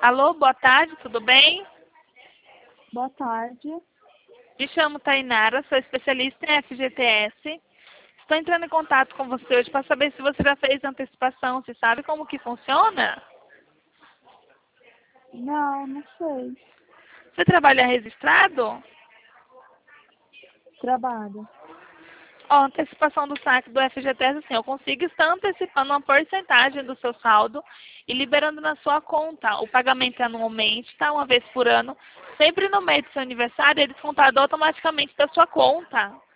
Alô, boa tarde, tudo bem? Boa tarde. Me chamo Tainara, sou especialista em FGTS. Estou entrando em contato com você hoje para saber se você já fez antecipação, se sabe como que funciona? Não sei. Você trabalha registrado? Trabalho. Ó, antecipação do saque do FGTS, assim, eu consigo estar antecipando uma porcentagem do seu saldo e liberando na sua conta. O pagamento é anualmente, tá? Uma vez por ano. Sempre no mês do seu aniversário, é descontado automaticamente da sua conta.